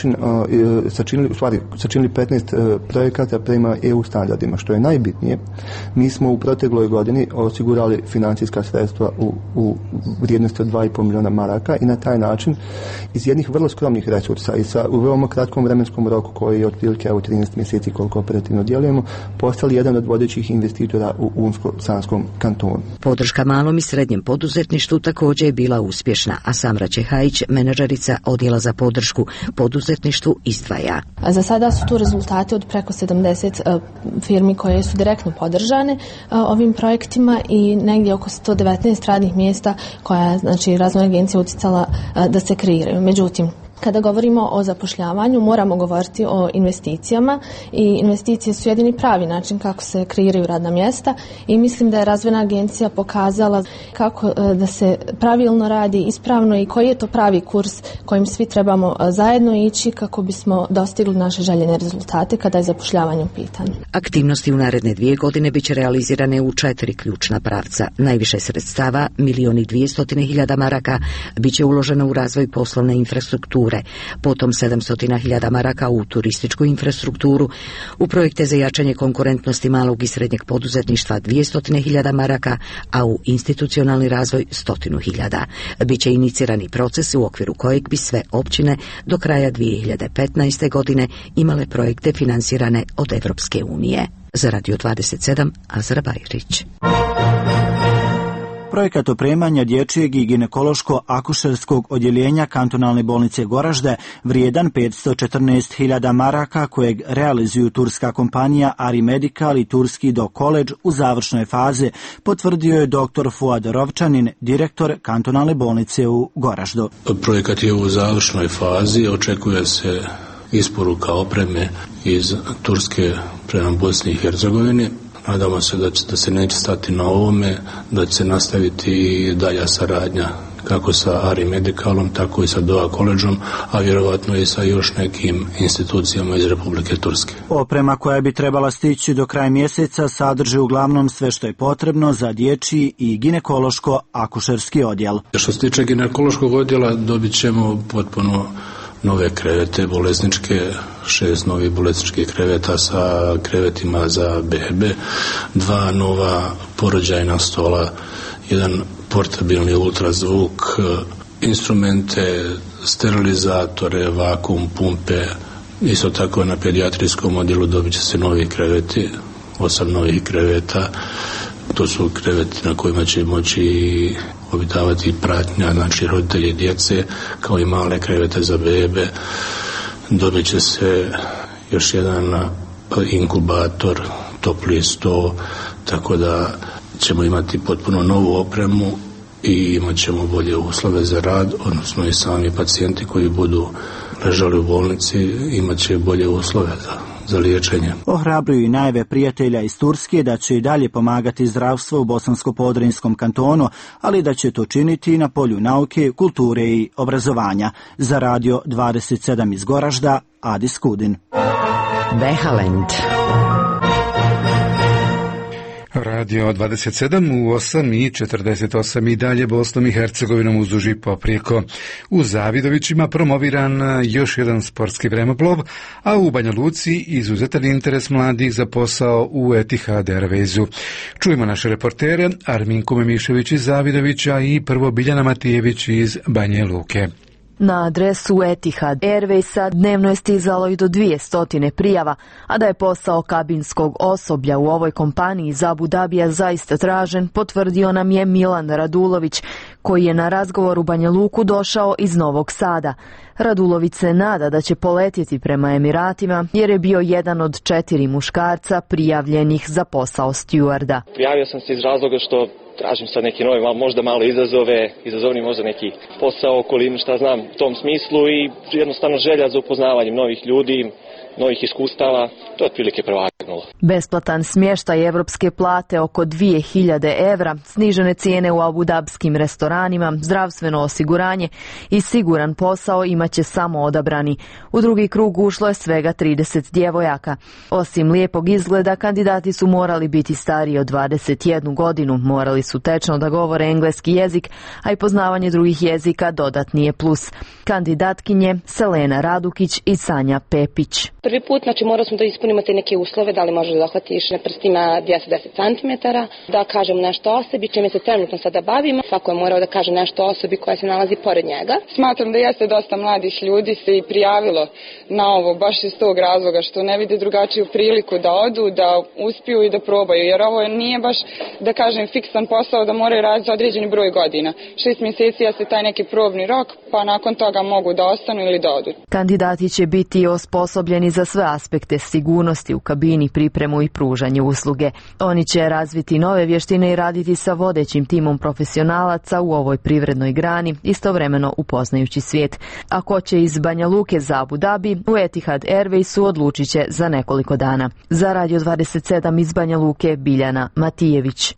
način uh, sačinili, u stvari, sačinili petnaest uh, projekata prema E U standardima. Što je najbitnije, mi smo u protekloj godini osigurali financijska sredstva u, u vrijednosti od dva i pol milijuna maraka i na taj način iz jednih vrlo skromnih resursa i sa, u veoma kratkom vremenskom roku koji je otprilike evo trinaest mjeseci koliko operativno djelujemo, postali jedan od vodećih investitora u Unsko-Sanskom kantonu. Podrška malom i srednjem poduzetništvu također je bila uspješna, a Samra Čehajić, menadžerica odjela za podršku poduzetništvu, izdvaja. A za sada su tu rezultate od preko sedamdeset uh, firmi koje su direktno podržane uh, ovim projektima i negdje oko sto devetnaest radnih mjesta koja je, znači, Razvojna agencija utjecala uh, da se kreiraju. Međutim, kada govorimo o zapošljavanju, moramo govoriti o investicijama i investicije su jedini pravi način kako se kreiraju radna mjesta i mislim da je Razvojna agencija pokazala kako da se pravilno radi, ispravno i koji je to pravi kurs kojim svi trebamo zajedno ići kako bismo dostigli naše željene rezultate kada je zapošljavanje u pitanju. Aktivnosti u naredne dvije godine bit će realizirane u četiri ključna pravca. Najviše sredstava, milijun i dvjesto hiljada maraka, bit će uloženo u razvoj poslovne infrastrukture, potom sedamsto hiljada maraka u turističku infrastrukturu, u projekte za jačanje konkurentnosti malog i srednjeg poduzetništva dvjesto hiljada maraka, a u institucionalni razvoj sto hiljada. Biće inicirani proces u okviru kojeg bi sve općine do kraja dvije hiljade petnaeste. godine imale projekte finansirane od Evropske unije. Za Radio dvadeset sedam, Azra Bajrić. Projekat opremanja dječjeg i ginekološko-akušerskog odjeljenja kantonalne bolnice Goražde vrijedan petsto četrnaest hiljada maraka kojeg realizuju turska kompanija Ari Medical i turski Doc College u završnoj fazi, potvrdio je doktor Fuad Rovčanin, direktor kantonalne bolnice u Goraždu. Projekat je u završnoj fazi, očekuje se isporuka opreme iz Turske prema Bosni i Hercegovini. Nadamo se da, će, da se neće stati na ovome, da će se nastaviti i dalja saradnja kako sa Ari Medicalom, tako i sa Doa Collegeom, a vjerovatno i sa još nekim institucijama iz Republike Turske. Oprema koja bi trebala stići do kraja mjeseca sadrži uglavnom sve što je potrebno za dječji i ginekološko-akušerski odjel. Što se tiče ginekološkog odjela, dobit ćemo potpuno nove krevete bolesničke, šest novih bolesničkih kreveta sa krevetima za bebe, dva nova porođajna stola, jedan portabilni ultrazvuk, instrumente, sterilizatore, vakum, pumpe. Isto tako na pedijatrijskom odjelu dobit će se novi kreveti, osam novih kreveta. To su kreveti na kojima će moći obitavati pratnja, znači roditelji djece, kao i male krevete za bebe. Dobit će se još jedan inkubator, topli sto, tako da ćemo imati potpuno novu opremu i imat ćemo bolje uslove za rad, odnosno i sami pacijenti koji budu ležali u bolnici imat će bolje uslove za za liječenje. Ohrabruju i najave prijatelja iz Turske da će i dalje pomagati zdravstvo u Bosansko-Podrinjskom kantonu, ali da će to činiti na polju nauke, kulture i obrazovanja. Za Radio dvadeset sedam iz Goražda, Adi Skudin. Behalend. Radio dvadeset sedam u osam i četrdeset osam i dalje Bosnom i Hercegovinom uzduž i poprijeko. U Zavidovićima promoviran još jedan sportski vremeplov, a u Banja Luci izuzetan interes mladih za posao u Etihad Airwaysu. Čujemo naše reportere Arminku Memišević iz Zavidovića i prvo Biljana Matijević iz Banje Luke. Na adresu Etihad Airwaysa dnevno je stizalo i do dvije stotine prijava, a da je posao kabinskog osoblja u ovoj kompaniji iz Abu Dabija zaista tražen, potvrdio nam je Milan Radulović, koji je na razgovor u Banja Luku došao iz Novog Sada. Radulović se nada da će poletjeti prema Emiratima, jer je bio jedan od četiri muškarca prijavljenih za posao stjuarda. Prijavio sam se iz razloga što tražim sad neki novi, možda malo izazove, izazovni možda neki posao, okolinu, šta znam, u tom smislu i jednostavno želja za upoznavanjem novih ljudi, novih iskustava, to je otprilike prevagnulo. Besplatan smještaj evropske plate oko dvije hiljade evra, snižene cijene u abudabskim restoranima, aranima, zdravstveno osiguranje i siguran posao imaće samo odabrani. U drugi krug ušlo je svega trideset djevojaka. Osim lijepog izgleda, kandidati su morali biti stariji od dvadeset jednu godinu, morali su tečno da govore engleski jezik, a i poznavanje drugih jezika dodatni je plus. Kandidatkinje Selena Radukić i Sanja Pepić. Prvi put, znači morali smo da ispunimo te neke uslove, da li možeš da dohvatiš na prstima dvjesto deset centimetara, da kažemo nešto o sebi, čime se trenutno sada bavimo. Svako je morao da kaže nešto o osobi koja se nalazi pored njega. Smatram da jeste dosta mladih ljudi se i prijavilo na ovo baš iz tog razloga što ne vide drugačiju priliku da odu, da uspiju i da probaju, jer ovo nije baš, da kažem, fiksan posao da moraju raditi određeni broj godina. Šest mjeseci jeste taj neki probni rok, pa nakon toga mogu da ostanu ili da odu. Kandidati će biti osposobljeni za sve aspekte sigurnosti u kabini, pripremu i pružanje usluge. Oni će razviti nove vještine i raditi sa vodećim timom profesionalaca u ovoj privrednoj grani, istovremeno upoznajući svijet. A ko će iz Banja Luke za Abu Dhabi, u Etihad Airwaysu odlučit će za nekoliko dana. Za Radio dvadeset sedam iz Banja Luke, Biljana Matijević.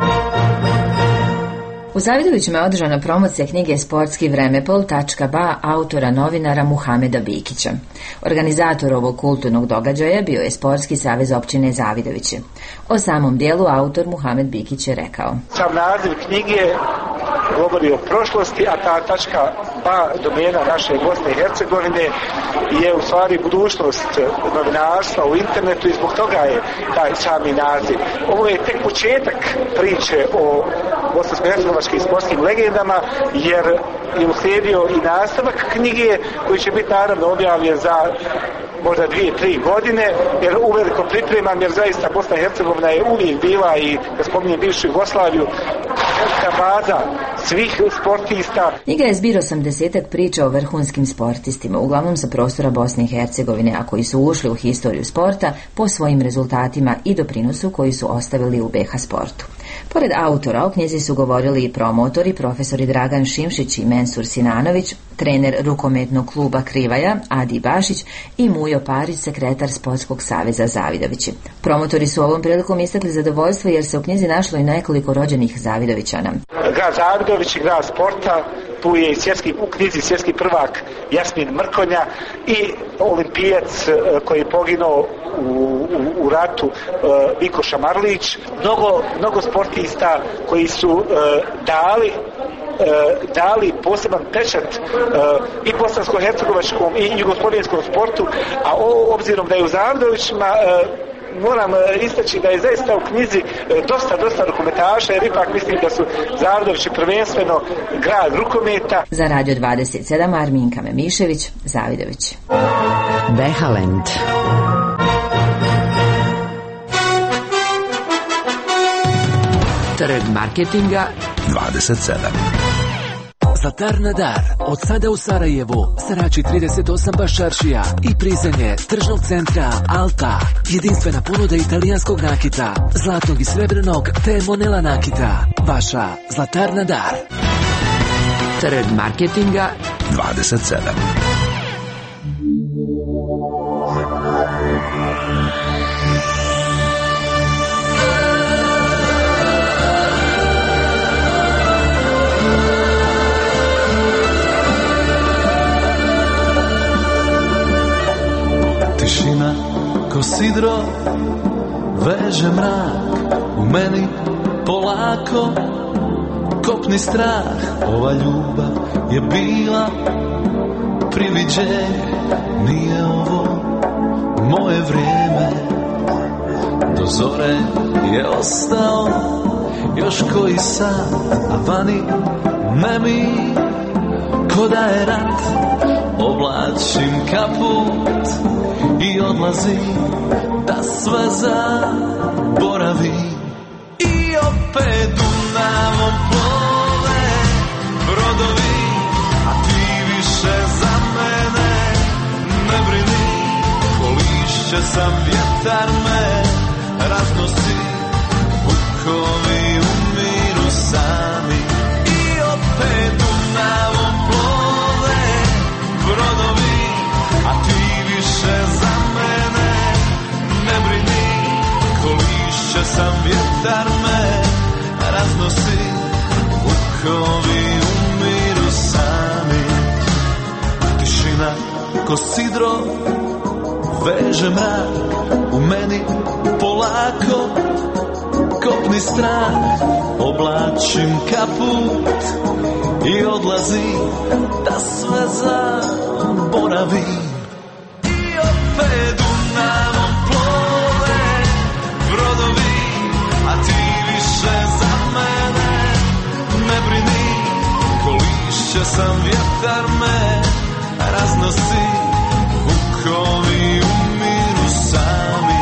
U Zavidovićima je održana promocija knjige Sportski vremepol tačka ba autora novinara Muhameda Bikića. Organizator ovog kulturnog događaja bio je Sportski savez općine Zavidoviće. O samom dijelu autor Muhamed Bikić je rekao: Sam naziv knjige govori o prošlosti, a ta tačka ba domena naše Bosne i Hercegovine je u stvari budućnost novinarstva u internetu i zbog toga je taj sami naziv. Ovo je tek početak priče o bosansko-hercegovačkim sportskim legendama, jer je uslijedio i nastavak knjige koji će biti naravno objavljen za možda dvije, tri godine, jer uveliko pripremam, jer zaista Bosna i Hercegovina je uvijek bila, i da spominjem bivšu Jugoslaviju, velika baza svih sportista. Knjiga je zbir osamdesetak priča o vrhunskim sportistima, uglavnom sa prostora Bosne i Hercegovine, a koji su ušli u historiju sporta po svojim rezultatima i doprinosu koji su ostavili u be ha sportu. Pored autora, o knjizi su govorili i promotori, profesori Dragan Šimšić i Mensur Sinanović, trener rukometnog kluba Krivaja Adi Bašić i Mujo Parić, sekretar Sportskog saveza Zavidovići. Promotori su ovom prilikom istakli zadovoljstvo jer se u knjizi našlo i nekoliko rođenih Zavidovićana. Grad Zavidović je grad sporta, tu je i svjetski, u knjizi svjetski prvak Jasmin Mrkonja i olimpijac koji je poginuo u, u, u ratu Viko Šamarlić. Mnogo, mnogo sportista koji su uh, dali dali poseban pečat uh, i bosansko-hercegovačkom i jugoslovenskom sportu, a o, obzirom da je u Zavidovićima uh, moram istaći da je zaista u knjizi dosta, dosta dokumentaša, jer ipak mislim da su Zavidovići prvenstveno grad rukometa. Za Radio dvadeset sedam Arminka Memišević, Zavidović. Behalend. Trg marketinga dvadeset sedam. Zlatar na dar, od sada u Sarajevu, Sarači trideset osam Bašaršija i prizemlje tržnog centra Alta. Jedinstvena ponuda italijanskog nakita, zlatnog i srebrnog te Monela nakita. Vaša Zlatar na dar. Trg marketinga dvadeset sedam. Tišina ko sidro veže mrak u meni polako kopni strah. Ova ljubav je bila priviđenje, nije ovo moje vrijeme. Do zore je ostao još koji san, a vani nemi ko da je rat. Oblačim kaput i odlazim da sve zaboravim. I opet Dunavom plove brodovi, a ti više za mene ne brini. Ko lišće sam vjetar me raznosi, vukovi umiru sami. I opet Dunavom plove brodovi, a ti više za mene ne brini. Ko lišće sam vjetar me raznosi, vukovi umiru. ko sidro veže mrak u meni polako kopni strah, oblačim kaput i odlazim da sve zaboravim. I opet Dunavom plove brodovi, a ti više za mene ne brini. Ko lišće sam, vjetar me raznosi, vukovi umiru sami.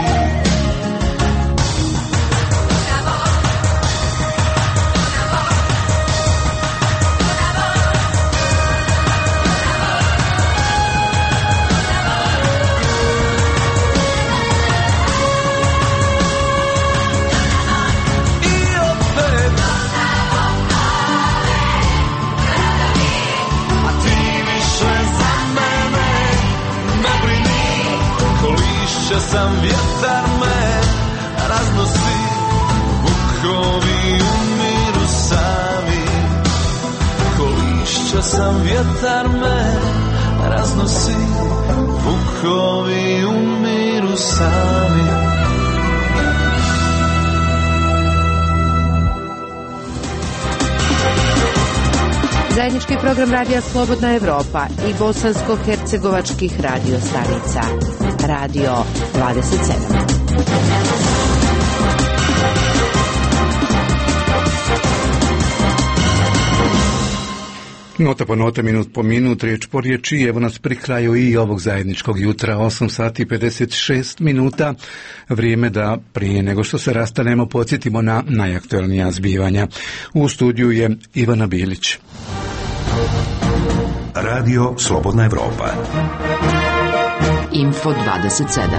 Sam vjetar me raznosi, vukovi umiru sami. Ko lišća sam, vjetar me raznosi, vukovi umiru sami. Zajednički program Radija Slobodna Evropa i bosansko-hercegovačkih radio stanica. Radio dvadeset sedam. Nota po nota, minut po minut, riječ po riječi, evo nas pri kraju i ovog zajedničkog jutra, osam sati i pedeset šest minuta, vrijeme da prije nego što se rastanemo podsjetimo na najaktualnija zbivanja. U studiju je Ivana Bilić. Radio Slobodna Evropa. Info dvadeset sedam.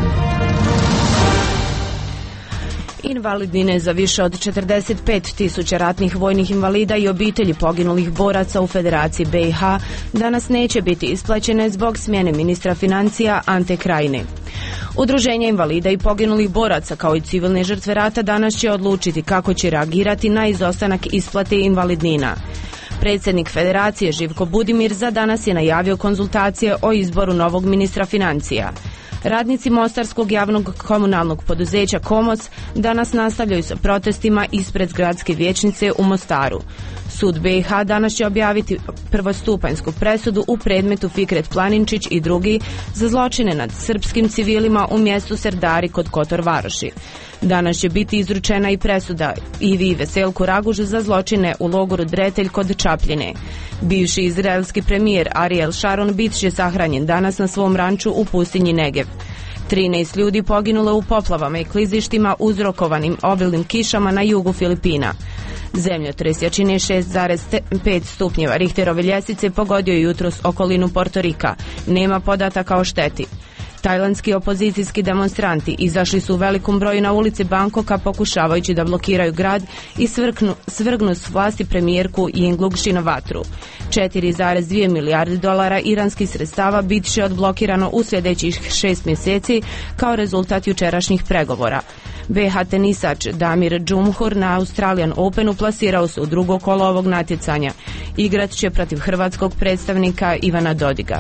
Invalidnine za više od četrdeset pet tisuća ratnih vojnih invalida i obitelji poginulih boraca u Federaciji B i H danas neće biti isplaćene zbog smjene ministra financija Ante Krajine. Udruženje invalida i poginulih boraca kao i civilne žrtve rata danas će odlučiti kako će reagirati na izostanak isplate invalidnina. Predsjednik Federacije Živko Budimir za danas je najavio konzultacije o izboru novog ministra financija. Radnici Mostarskog javnog komunalnog poduzeća Komos danas nastavljaju sa protestima ispred gradske vijećnice u Mostaru. Sud B i H danas će objaviti prvostupanjsku presudu u predmetu Fikret Planinčić i drugi za zločine nad srpskim civilima u mjestu Serdari kod Kotor Varoši. Danas će biti izručena i presuda Ivi Veselku Ragužu za zločine u logoru Dretelj kod Čapljine. Bivši izraelski premijer Ariel Sharon bit će sahranjen danas na svom ranču u pustinji Negev. trinaest ljudi poginulo u poplavama i klizištima uzrokovanim obilnim kišama na jugu Filipina. Zemljotres jačine šest zarez pet stupnjeva Richterove ljestvice pogodio je jutros okolinu Portorika. Nema podataka o šteti. Tajlandski opozicijski demonstranti izašli su u velikom broju na ulici Bangkoka pokušavajući da blokiraju grad i svrgnu, svrgnu s vlasti premijerku Yingluck Shinawatru. četiri zarez dvije milijarde dolara iranskih sredstava bit će odblokirano u sljedećih šest mjeseci kao rezultat jučerašnjih pregovora. B H tenisač Damir Džumhur na Australian Openu plasirao se u drugo kolo ovog natjecanja. Igrat će protiv hrvatskog predstavnika Ivana Dodiga.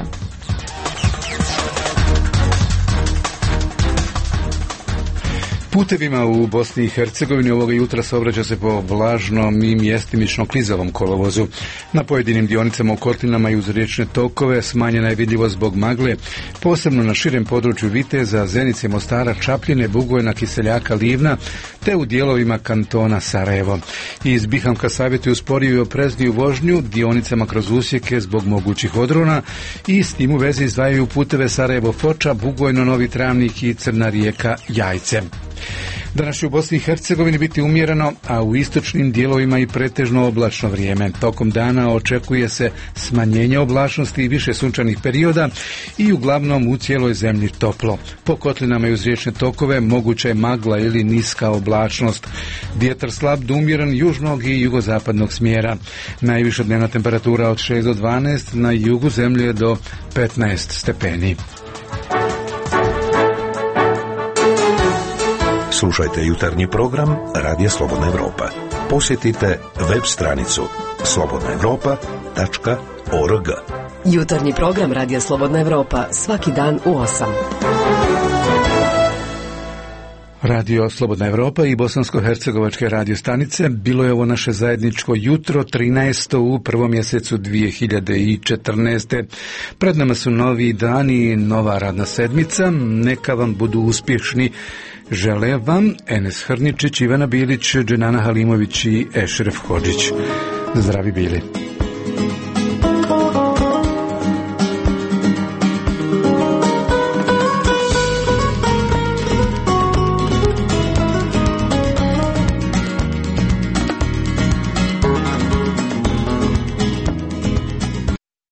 Putevima u Bosni i Hercegovini ovoga jutra saobraća se po vlažnom i mjestimično klizavom kolovozu. Na pojedinim dionicama u kotlinama i uz riječne tokove smanjena je vidljivost zbog magle, posebno na širem području Viteza, Zenice, Mostara, Čapljine, Bugojna, Kiseljaka, Livna, te u dijelovima kantona Sarajevo. Iz Bihamka savjetuju sporiju i oprezniju vožnju dionicama kroz usjeke zbog mogućih odrona i s tim u vezi izdvajaju puteve Sarajevo-Foča, Bugojno, Novi Travnik i Crna Rijeka, Jajce. Danas će u Bosni i Hercegovini biti umjereno, a u istočnim dijelovima i pretežno oblačno vrijeme. Tokom dana očekuje se smanjenje oblačnosti i više sunčanih perioda i uglavnom u cijeloj zemlji toplo. Po kotlinama i uz riječne tokove moguća je magla ili niska oblačnost. Vjetar slab do umjeren južnog i jugozapadnog smjera. Najviša dnevna temperatura od šest do dvanaest, na jugu zemlje do petnaest stepeni. Slušajte jutarnji program Radija Slobodna Evropa. Posjetite web stranicu slobodna evropa tačka org. Jutarnji program Radija Slobodna Evropa svaki dan u osam. Radio Slobodna Evropa i bosansko-hercegovačke radio stanice. Bilo je ovo naše zajedničko jutro, trinaesto u prvom mjesecu dvije hiljade četrnaeste. Pred nama su novi dani, nova radna sedmica. Neka vam budu uspješni. Žele vam Enes Hrničić, Ivana Bilić, Dženana Halimović i Ešref Hodžić. Zdravi bili.